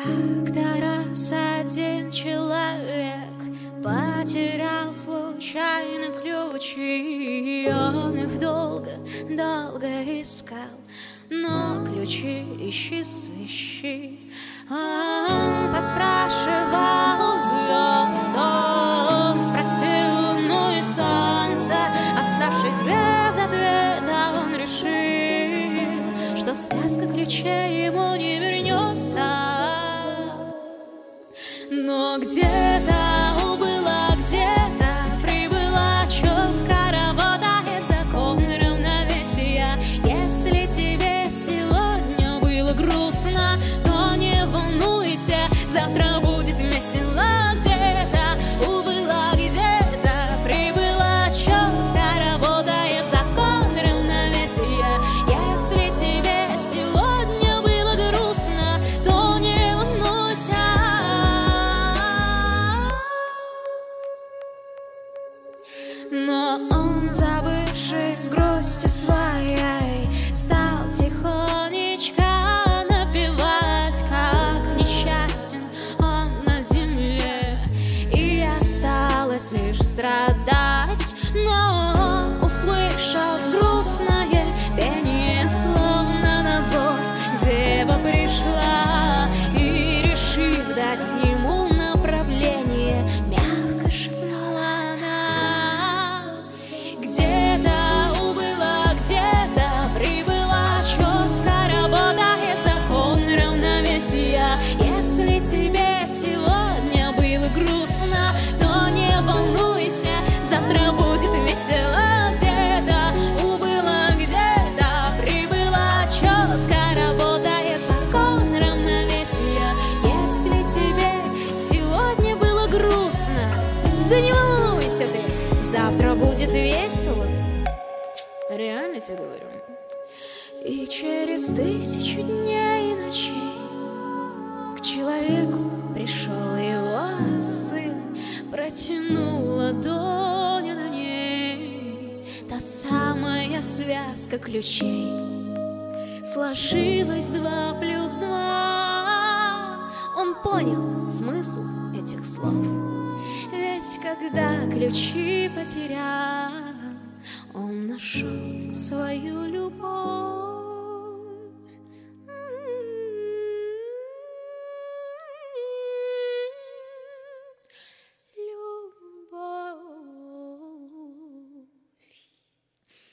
Как-то раз один человек потерял случайно ключи. Он их долго искал, но ключи исчезли. Он поспрашивал звезд, он спросил луну и солнце. Оставшись без ответа, он решил, что связка ключей ему не вернется. Но где-то убыла, где-то прибыла, четко работает закон равновесия. Если тебе сегодня было грустно, то не волнуйся, завтра будет весело. Где-то убыла, где-то прибыла, четко работает закон равновесия. Если тебе сегодня было грустно, то не волнуйся. Но он, забывшись в грусти своей, стал тихонечко напевать, как несчастен он на земле, и осталось лишь страдать. Но, услышав грустное пение, словно на зов, дева пришла и, решив дать ему направление, мягко шепнула она: где-то убыла, где-то прибыла, четко работает закон равновесия. Если тебе сегодня было грустно, то не волнуйся, завтра будет весело. Где-то убыла, где-то прибыла, четко работает закон равновесия. Если тебе сегодня было грустно, да не волнуйся ты, завтра будет весело. Реально тебе говорю. И через 1000 дней и ночей к человеку пришел его сын, протянул ладонь, а на ней та самая связка ключей. Сложилось 2 плюс 2. Он понял смысл этих слов. Ведь когда ключи потерял, он нашел свою любовь.